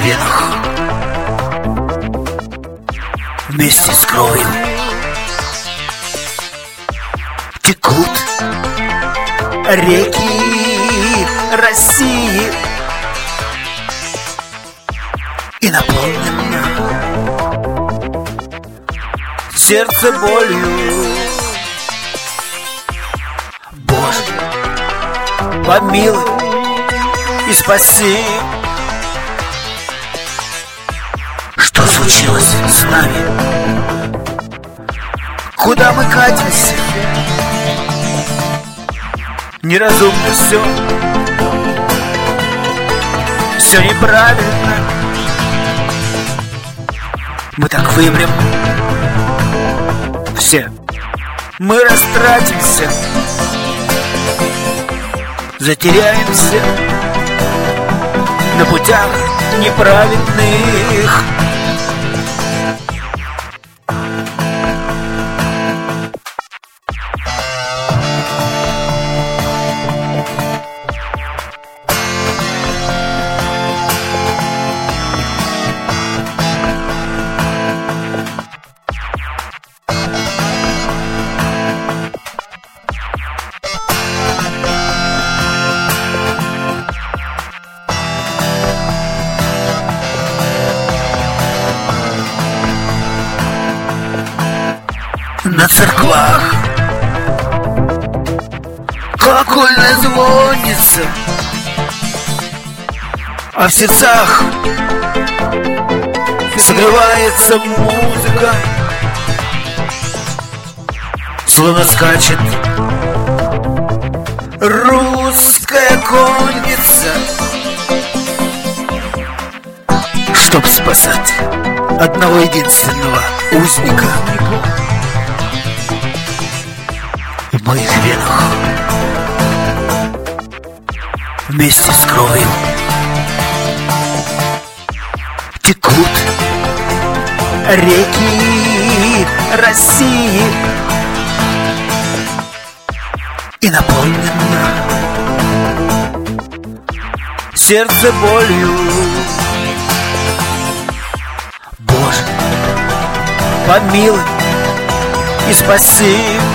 венах вместе с кровью текут реки России, и наполнено сердце болью. Боже, помилуй и спаси. Что случилось с нами? Куда мы катимся? Неразумно все неправильно. Мы так вымрем все, мы растратимся, затеряемся на путях неправедных. На церквах колокольная звонится, а в сердцах согревается музыка, словно скачет русская конница, чтоб спасать одного единственного узника. В моих венах вместе с кровью текут реки России, и наполнено сердце болью. Боже, помилуй и спаси.